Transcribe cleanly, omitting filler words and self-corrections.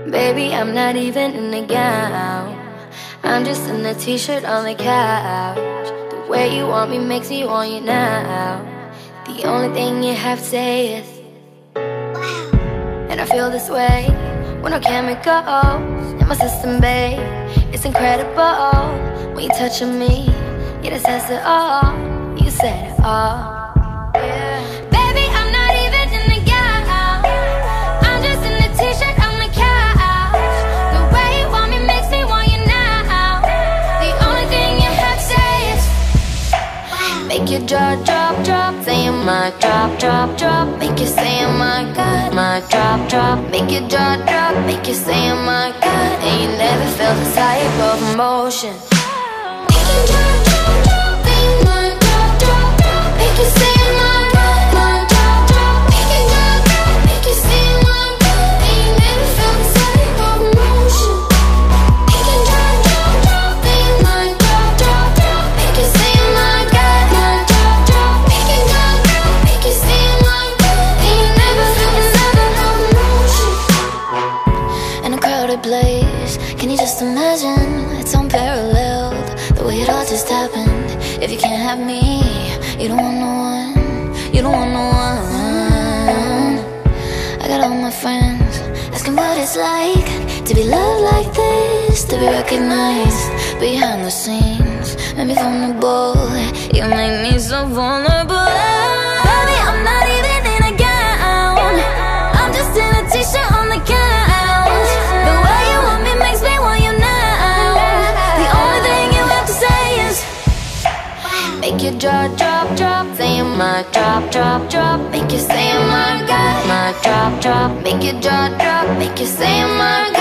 Baby, I'm not even in a gown. I'm just in a t-shirt on the couch. The way you want me makes me want you now. The only thing you have to say is wow. And I feel this way when no chemicals in my system, babe. It's incredible when you touching me. Yeah, that says it all. You said it all. Baby, I'm not even in the gown. I'm just in a t-shirt on the couch. The way you want me makes me want you now. The only thing you have to say is wow. Make your jaw drop, drop. Saying my drop, drop, drop. Make you say oh my God. My drop, drop. Make your jaw drop. Make you say oh my God. And you never felt this type of emotion. Make your jaw drop, drop. Saying my drop, drop, drop. Make you say oh my God. My drop, drop. Make your jaw drop. Make you say oh my God. And you never felt this type of emotion. Make your jaw drop, drop. Saying my drop, drop, drop. Make you say oh my God. My drop, drop. Make your jaw drop. Make you say oh my God. And you never felt this type of emotion. In a crowded place, can you just imagine? It's unparalleled, the way it all just happened. If you can't have me, you don't want no one. You don't want no one. I got all my friends asking what it's like to be loved like this, to be recognized behind the scenes. Make me vulnerable, you make me so vulnerable. Baby, I'm not even in a gown. I'm just in a t-shirt on the couch. The way you want me makes me want you now. The only thing you have to say is make your jaw drop, drop. Saying my drop, drop, drop. Make you say oh my God. My drop, drop. Make your jaw drop. Make you say oh my God.